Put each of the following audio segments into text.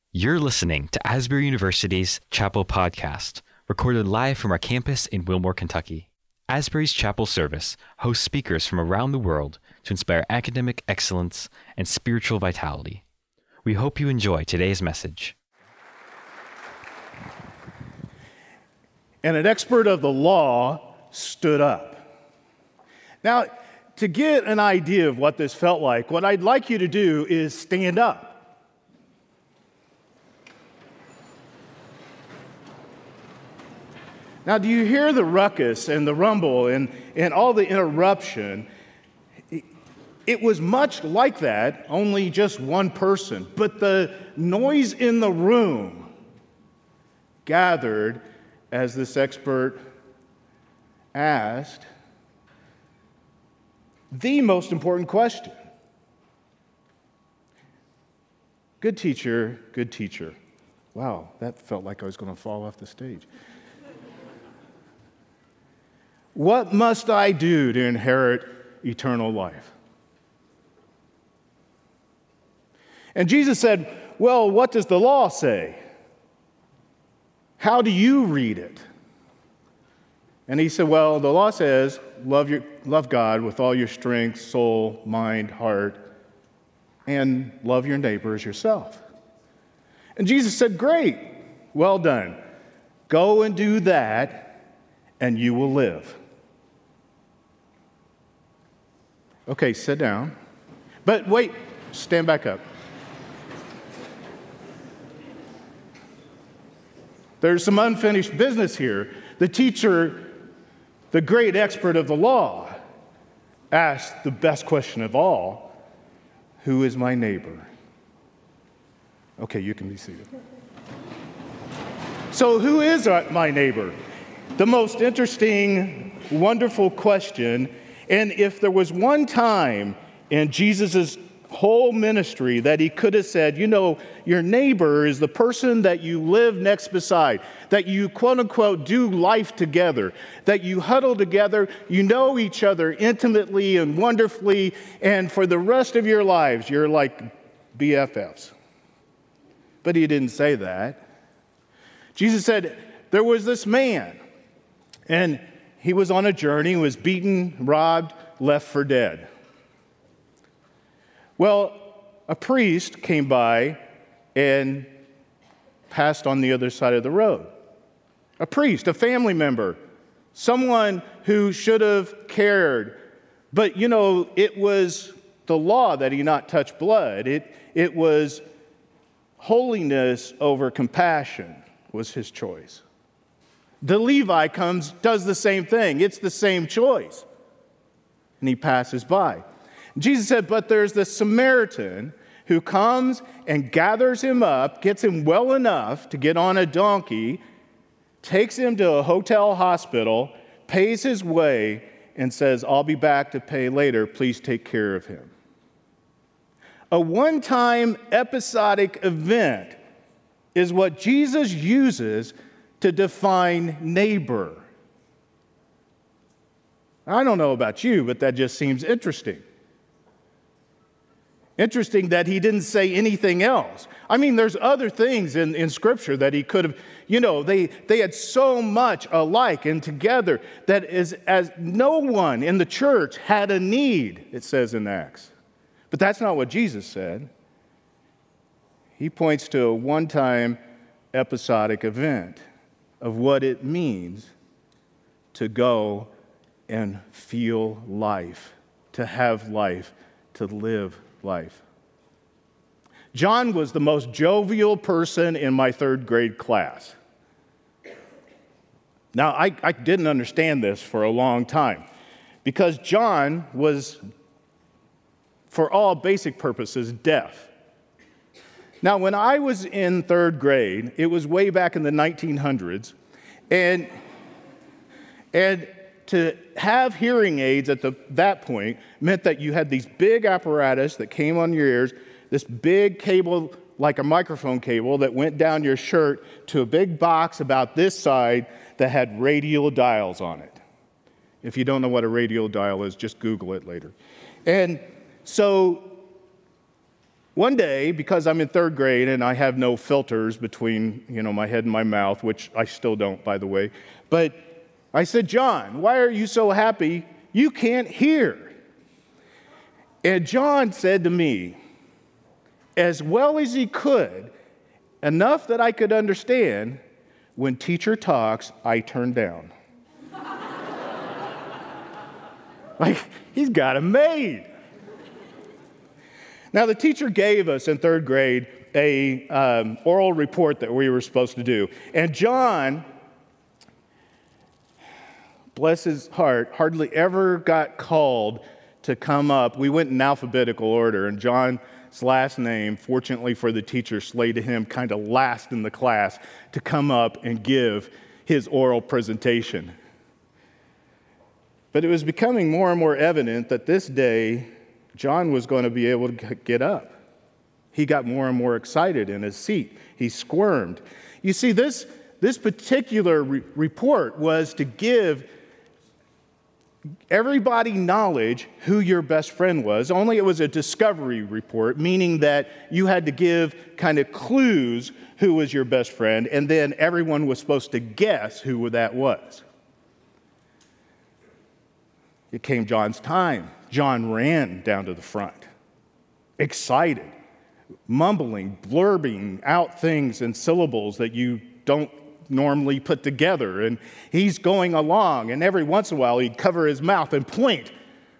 You're listening to Asbury University's Chapel Podcast, recorded live from our campus in Wilmore, Kentucky. Asbury's Chapel Service hosts speakers from around the world to inspire academic excellence and spiritual vitality. We hope you enjoy today's message. And an expert of the law stood up. Now, to get an idea of what this felt like, what I'd like you to do is stand up. Now, do you hear the ruckus and the rumble and all the interruption? It was much like that, only just one person. But the noise in the room gathered as this expert asked the most important question. Good teacher, good teacher. Wow, that felt like I was going to fall off the stage. What must I do to inherit eternal life? And Jesus said, well, what does the law say? How do you read it? And he said, well, the law says, love God with all your strength, soul, mind, heart, and love your neighbor as yourself. And Jesus said, great, well done. Go and do that, and you will live. Okay, sit down. But wait, stand back up. There's some unfinished business here. The teacher, the great expert of the law, asked the best question of all, who is my neighbor? Okay, you can be seated. So who is my neighbor? The most interesting, wonderful question. And if there was one time in Jesus' whole ministry that he could have said, you know, your neighbor is the person that you live next beside, that you quote unquote do life together, that you huddle together, you know each other intimately and wonderfully, and for the rest of your lives, you're like BFFs. But he didn't say that. Jesus said, there was this man, and he was on a journey, was beaten, robbed, left for dead. Well, a priest came by and passed on the other side of the road. A priest, a family member, someone who should have cared. But, you know, it was the law that he not touch blood. It was holiness over compassion was his choice. The Levi comes, does the same thing. It's the same choice. And he passes by. Jesus said, but there's the Samaritan who comes and gathers him up, gets him well enough to get on a donkey, takes him to a hotel hospital, pays his way, and says, I'll be back to pay later. Please take care of him. A one-time episodic event is what Jesus uses to define neighbor. I don't know about you, but that just seems interesting. Interesting that he didn't say anything else. I mean, there's other things in Scripture that he could have, you know, they had so much alike and together that as no one in the church had a need, it says in Acts. But that's not what Jesus said. He points to a one-time episodic event of what it means to go and feel life, to have life, to live life. John was the most jovial person in my third grade class. Now, I didn't understand this for a long time because John was, for all basic purposes, deaf. Now, when I was in third grade, it was way back in the 1900s, and to have hearing aids at that point meant that you had these big apparatus that came on your ears, this big cable, like a microphone cable, that went down your shirt to a big box about this side that had radial dials on it. If you don't know what a radial dial is, just Google it later. And so One day, because I'm in third grade and I have no filters between, my head and my mouth, which I still don't, by the way, but I said, "John, why are you so happy? You can't hear." And John said to me, as well as he could, enough that I could understand, "When teacher talks, I turn down." Like, he's got it made. Now, the teacher gave us in third grade a oral report that we were supposed to do. And John, bless his heart, hardly ever got called to come up. We went in alphabetical order, and John's last name, fortunately for the teacher, slated him kind of last in the class to come up and give his oral presentation. But it was becoming more and more evident that this day, John was going to be able to get up. He got more and more excited in his seat. He squirmed. You see, this particular report was to give everybody knowledge who your best friend was, only it was a discovery report, meaning that you had to give kind of clues who was your best friend, and then everyone was supposed to guess who that was. It came John's time. John ran down to the front, excited, mumbling, blurbing out things and syllables that you don't normally put together. And he's going along, and every once in a while he'd cover his mouth and point,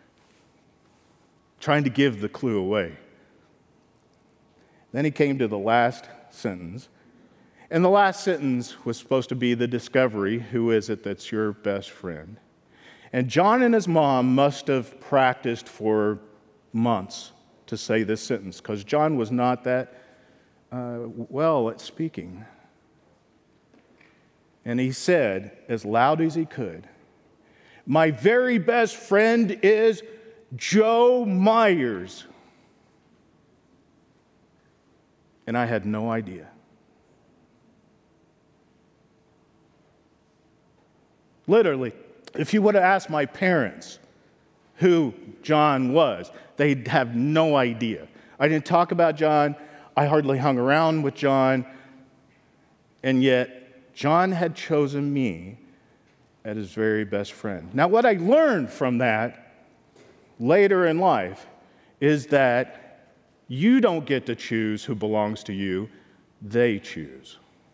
trying to give the clue away. Then he came to the last sentence, and the last sentence was supposed to be the discovery, who is it that's your best friend? And John and his mom must have practiced for months to say this sentence, because John was not that well at speaking. And he said, as loud as he could, "My very best friend is Joe Myers." And I had no idea. Literally, if you would have asked my parents who John was, they'd have no idea. I didn't talk about John. I hardly hung around with John. And yet, John had chosen me as his very best friend. Now, what I learned from that later in life is that you don't get to choose who belongs to you. They choose.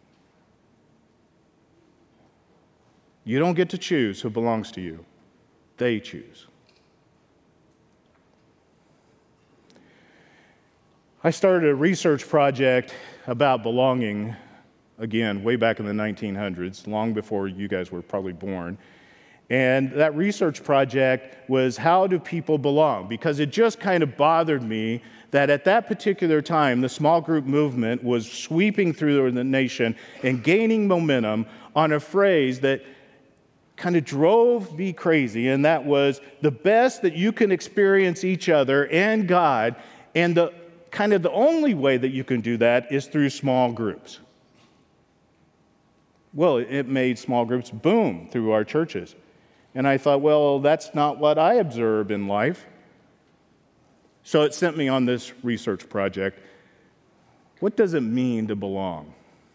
You don't get to choose who belongs to you. They choose. I started a research project about belonging, again, way back in the 1900s, long before you guys were probably born. And that research project was, how do people belong? Because it just kind of bothered me that at that particular time, the small group movement was sweeping through the nation and gaining momentum on a phrase that kind of drove me crazy, and that was the best that you can experience each other and God, and the only way that you can do that is through small groups. Well, it made small groups boom through our churches. And I thought, well, that's not what I observe in life. So it sent me on this research project. What does it mean to belong?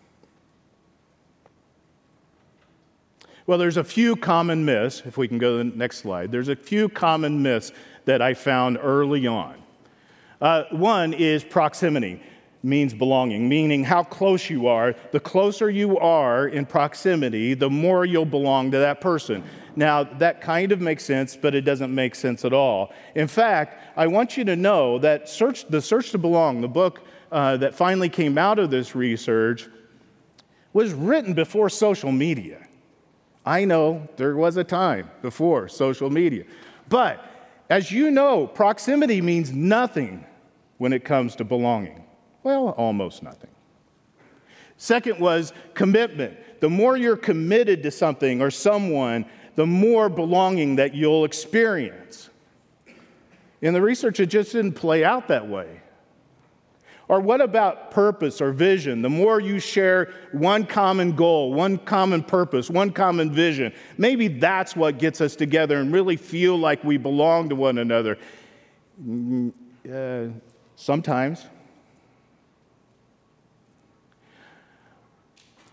Well, there's a few common myths, if we can go to the next slide. There's a few common myths that I found early on. One is proximity, means belonging, meaning how close you are. The closer you are in proximity, the more you'll belong to that person. Now, that kind of makes sense, but it doesn't make sense at all. In fact, I want you to know that The Search to Belong, the book that finally came out of this research, was written before social media. I know there was a time before social media. But as you know, proximity means nothing when it comes to belonging. Well, almost nothing. Second was commitment. The more you're committed to something or someone, the more belonging that you'll experience. In the research, it just didn't play out that way. Or what about purpose or vision? The more you share one common goal, one common purpose, one common vision, maybe that's what gets us together and really feel like we belong to one another. Sometimes,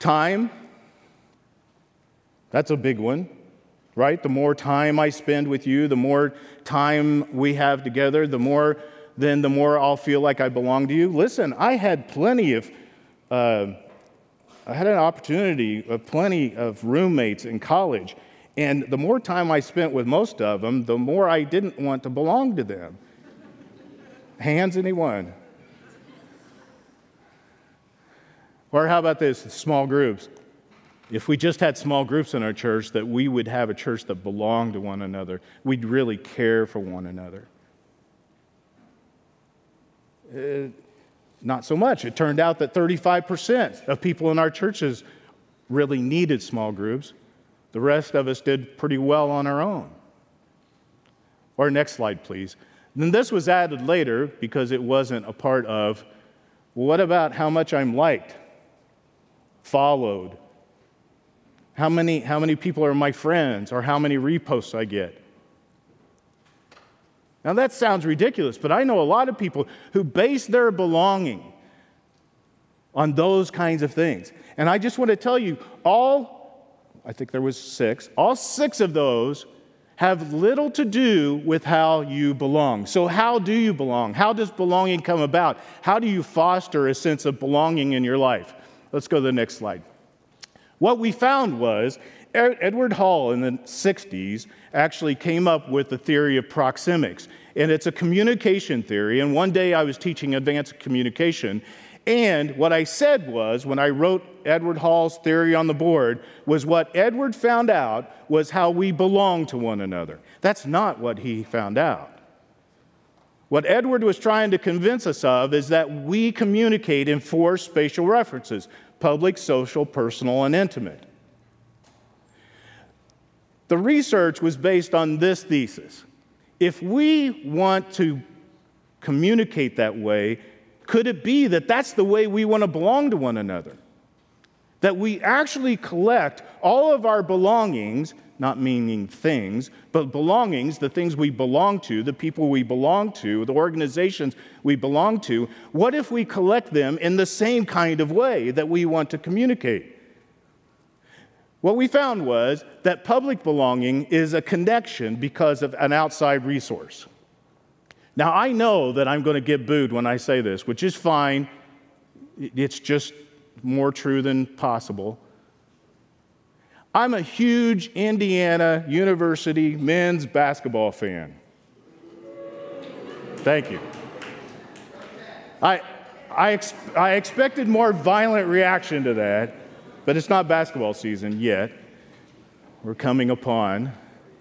Time, that's a big one, right? The more time I spend with you, the more time we have together, the more I'll feel like I belong to you. Listen, I had an opportunity of plenty of roommates in college, and the more time I spent with most of them, the more I didn't want to belong to them. Hands, anyone? Or how about this, small groups? If we just had small groups in our church, that we would have a church that belonged to one another. We'd really care for one another. Not so much. It turned out that 35% of people in our churches really needed small groups. The rest of us did pretty well on our own. Or next slide, please. Then this was added later because it wasn't a part of, what about how much I'm liked, followed? How many people are my friends, or how many reposts I get? Now that sounds ridiculous, but I know a lot of people who base their belonging on those kinds of things. And I just want to tell you, I think there was 6, all 6 of those have little to do with how you belong. So how do you belong? How does belonging come about? How do you foster a sense of belonging in your life? Let's go to the next slide. What we found was Edward Hall in the 60s actually came up with the theory of proxemics, and it's a communication theory. And one day I was teaching advanced communication, and what I said was, when I wrote Edward Hall's theory on the board, was what Edward found out was how we belong to one another. That's not what he found out. What Edward was trying to convince us of is that we communicate in 4 spatial references: public, social, personal, and intimate. The research was based on this thesis. If we want to communicate that way, could it be that that's the way we want to belong to one another? That we actually collect all of our belongings, not meaning things, but belongings, the things we belong to, the people we belong to, the organizations we belong to. What if we collect them in the same kind of way that we want to communicate? What we found was that public belonging is a connection because of an outside resource. Now, I know that I'm going to get booed when I say this, which is fine. It's just more true than possible. I'm a huge Indiana University men's basketball fan. Thank you. I expected more violent reaction to that, but it's not basketball season yet. We're coming upon.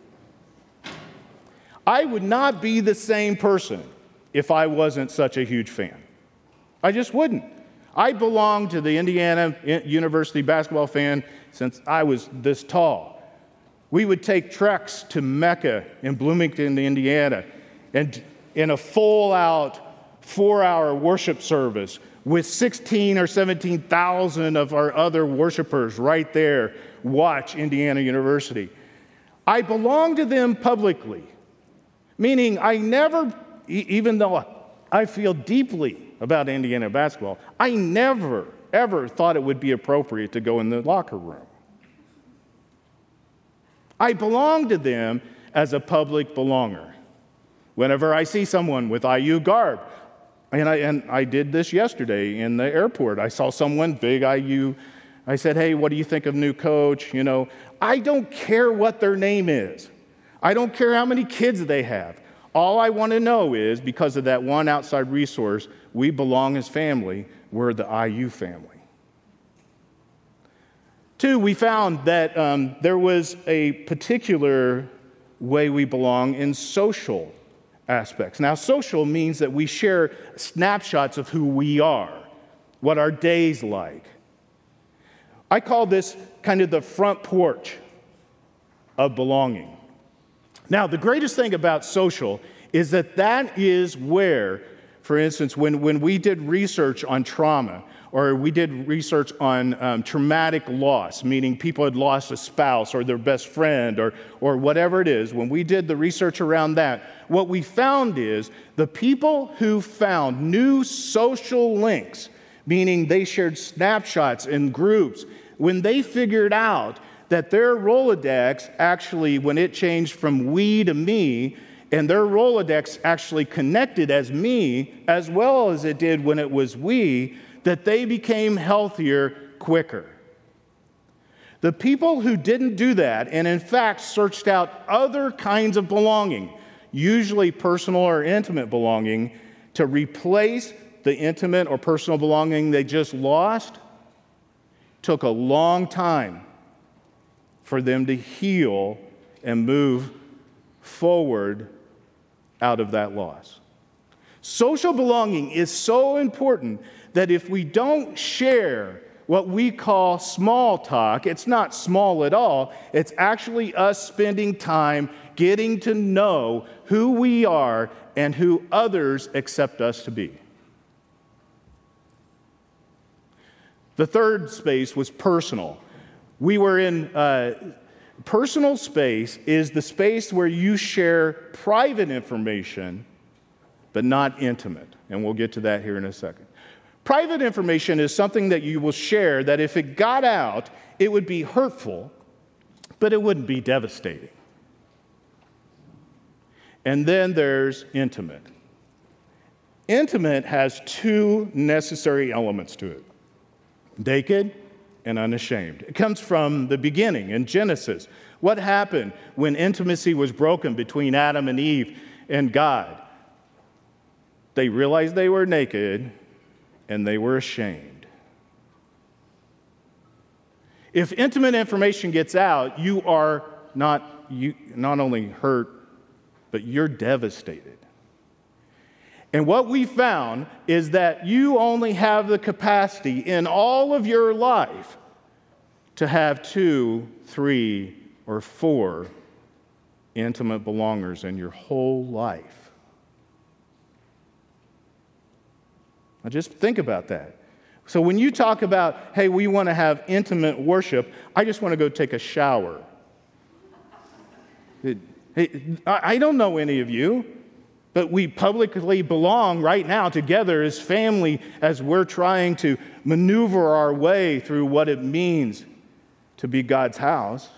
I would not be the same person if I wasn't such a huge fan. I just wouldn't. I belong to the Indiana University basketball fan since I was this tall. We would take treks to Mecca in Bloomington, Indiana, and in a full-out 4-hour worship service with 16 or 17,000 of our other worshipers right there watch Indiana University. I belong to them publicly, meaning I never, even though I feel deeply about Indiana basketball, I never, ever thought it would be appropriate to go in the locker room. I belong to them as a public belonger. Whenever I see someone with IU garb, and I did this yesterday in the airport. I saw someone, big IU. I said, hey, what do you think of new coach? You know, I don't care what their name is. I don't care how many kids they have. All I want to know is, because of that one outside resource, we belong as family. We're the IU family. 2, we found that there was a particular way we belong in social aspects. Now, social means that we share snapshots of who we are, what our day's like. I call this kind of the front porch of belonging. Now, the greatest thing about social is that is where, for instance, when we did research on trauma, or we did research on traumatic loss, meaning people had lost a spouse or their best friend or whatever it is, when we did the research around that, what we found is the people who found new social links, meaning they shared snapshots in groups, when they figured out that their Rolodex actually, when it changed from we to me, and their Rolodex actually connected as me as well as it did when it was we, that they became healthier quicker. The people who didn't do that, and in fact searched out other kinds of belonging, usually personal or intimate belonging, to replace the intimate or personal belonging they just lost, took a long time for them to heal and move forward out of that loss. Social belonging is so important that if we don't share what we call small talk, it's not small at all, it's actually us spending time getting to know who we are and who others accept us to be. The third space was personal. We were in personal space is the space where you share private information, but not intimate. And we'll get to that here in a second. Private information is something that you will share that if it got out, it would be hurtful, but it wouldn't be devastating. And then there's intimate. Intimate has two necessary elements to it: naked and unashamed. It comes from the beginning in Genesis. What happened when intimacy was broken between Adam and Eve and God? They realized they were naked and they were ashamed. If intimate information gets out, you are not only hurt, but you're devastated. And what we found is that you only have the capacity in all of your life to have 2, 3, or 4 intimate belongers in your whole life. Now just think about that. So when you talk about, hey, we want to have intimate worship, I just want to go take a shower. I don't know any of you, but we publicly belong right now together as family as we're trying to maneuver our way through what it means to be God's house.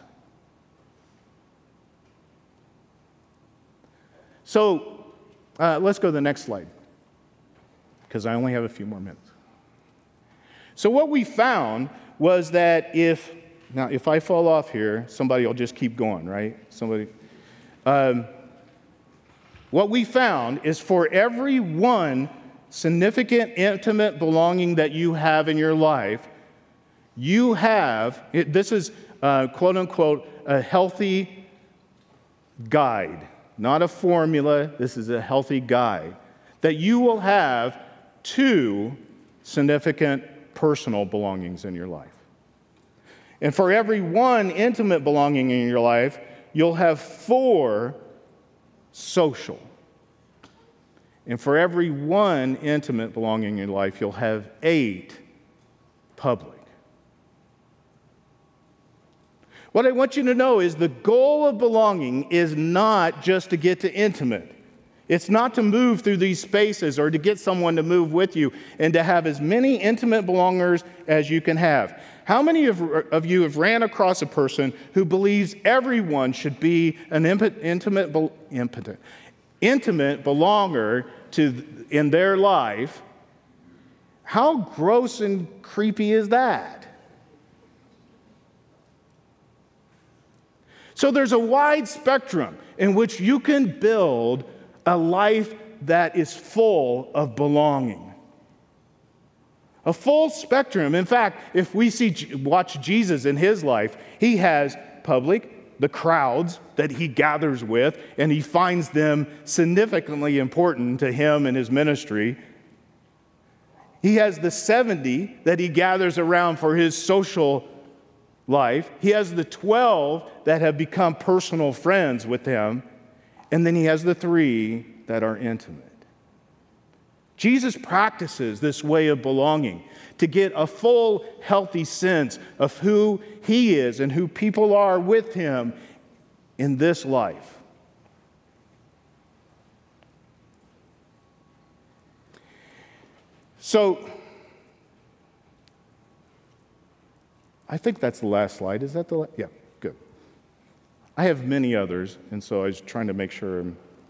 So let's go to the next slide, because I only have a few more minutes. So what we found was that if I fall off here, somebody will just keep going, right? What we found is for every one significant, intimate belonging that you have in your life, you have, this is quote unquote, a healthy guide, not a formula. This is a healthy guide that you will have 2 significant personal belongings in your life. And for every one intimate belonging in your life, you'll have 4 social. And for every one intimate belonging in your life, you'll have 8 public. What I want you to know is the goal of belonging is not just to get to intimate. It's not to move through these spaces or to get someone to move with you and to have as many intimate belongers as you can have. How many of you have ran across a person who believes everyone should be an intimate belonger in their life? How gross and creepy is that? So there's a wide spectrum in which you can build a life that is full of belonging. A full spectrum. In fact, if we watch Jesus in his life, he has public, the crowds that he gathers with, and he finds them significantly important to him and his ministry. He has the 70 that he gathers around for his social life. He has the 12 that have become personal friends with him. And then he has the 3 that are intimate. Jesus practices this way of belonging to get a full, healthy sense of who he is and who people are with him in this life. So, I think that's the last slide. Is that the last? Yeah, good. I have many others, and so I was trying to make sure.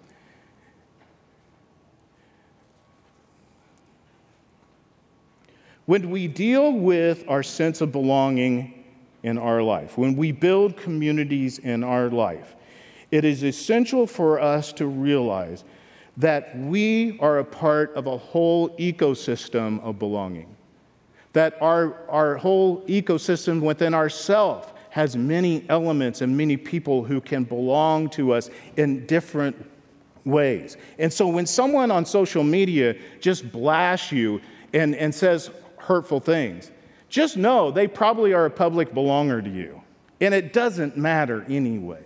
When we deal with our sense of belonging in our life, when we build communities in our life, it is essential for us to realize that we are a part of a whole ecosystem of belonging. That our whole ecosystem within ourselves has many elements and many people who can belong to us in different ways. And so when someone on social media just blasts you and says hurtful things, just know they probably are a public belonger to you. And it doesn't matter anyway.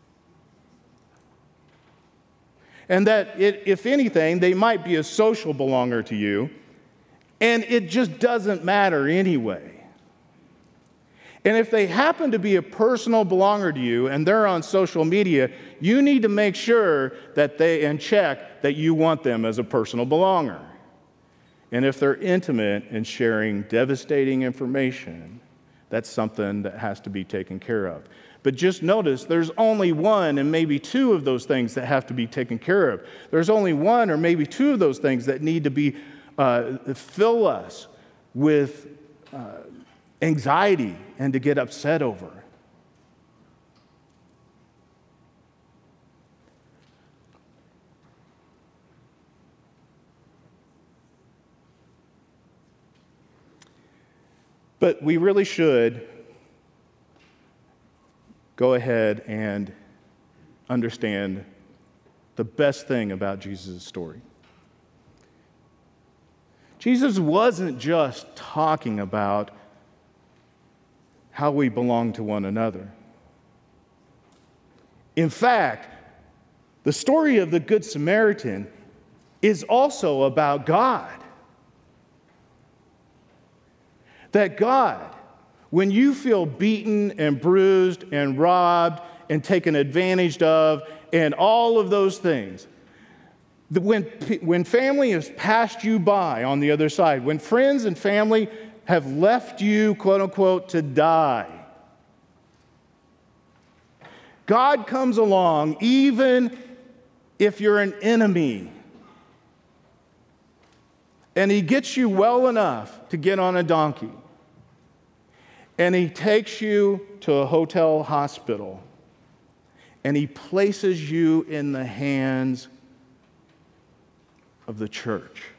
And that, if anything, they might be a social belonger to you, and it just doesn't matter anyway. And if they happen to be a personal belonger to you and they're on social media, you need to make sure that and check that you want them as a personal belonger. And if they're intimate and sharing devastating information, that's something that has to be taken care of. But just notice, there's only one and maybe two of those things that have to be taken care of. There's only one or maybe two of those things that need to be fill us with anxiety and to get upset over. But we really should go ahead and understand the best thing about Jesus' story. Jesus wasn't just talking about how we belong to one another. In fact, the story of the Good Samaritan is also about God. That God, when you feel beaten and bruised and robbed and taken advantage of and all of those things, when family has passed you by on the other side, when friends and family have left you, quote unquote, to die, God comes along even if you're an enemy, and He gets you well enough to get on a donkey. And He takes you to a hotel hospital, and He places you in the hands of the church.